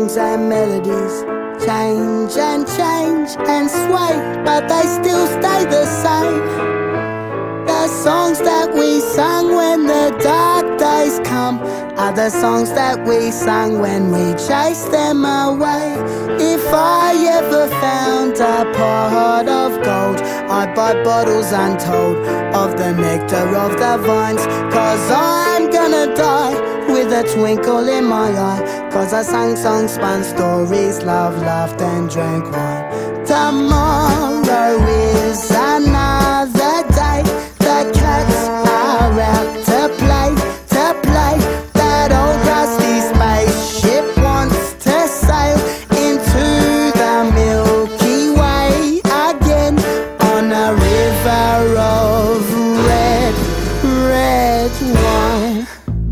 songs and melodies change and change and sway, but they still stay the same. The songs that we sung when the dark days come are the songs that we sung when we chased them away. If I ever found a pot of gold, I'd buy bottles untold of the nectar of the vines. Cause I'm gonna die with a twinkle in my eye, cause I sang songs, spun stories, loved, laughed and drank wine. Tomorrow is another day. The cats are out to play, to play. That old rusty spaceship wants to sail into the Milky Way again, on a river of red, red wine.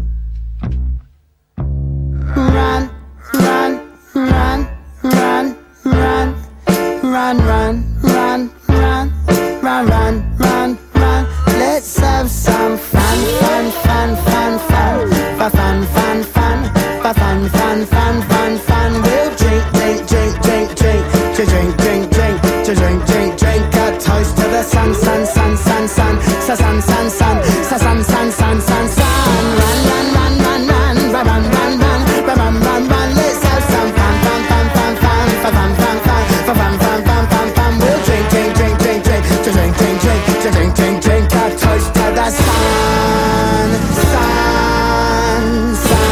Run, run, run, run, run, run, run, run, run, run, run, run, run. Let's have some fun, fun, fun, fun, fun, fun, fun, fun, fun, fun, fun, fun, fun, fun. We'll drink, drink, drink, drink, drink, to drink, drink, drink, to drink, drink, drink. A toast to the sun, sun, sun, sun, sun, sun, sun, sun, sun, sun, sun, sun, sun, sun. Run, run, run, run, run, run, run, run, run, run, run, run. Let's have some fun, fun, fun, fun, fun, fun, fun, fun, fun, fun, fun, fun, fun. We'll drink, drink, drink, drink, drink, to drink, drink, drink, to drink, drink, drink. A toast to the sun, sun,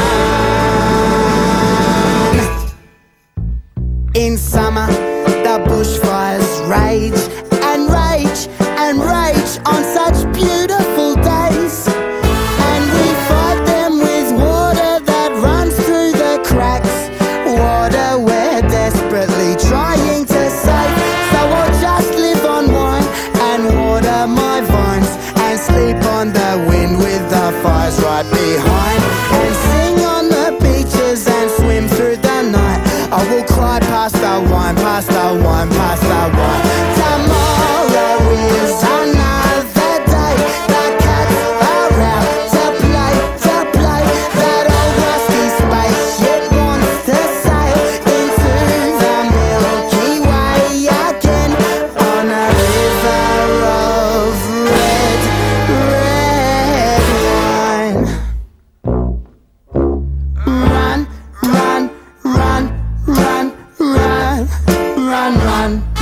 sun. In summer, the bushfires rage and rage and rage on such beautiful days, and we fight them with water that runs through the cracks, water we're desperately trying to save. So I'll just live on wine and water my vines, and sleep on the wind with the fires right behind, and sing on the beaches and swim through the night. I will cry past the wine, past the wine, past the wine. Tomorrow is another day. The cats are out to play, to play. That old rusty spaceship wants to sail into the Milky Way again, on a river of red, red wine. Run, run, run, run, run, run, run.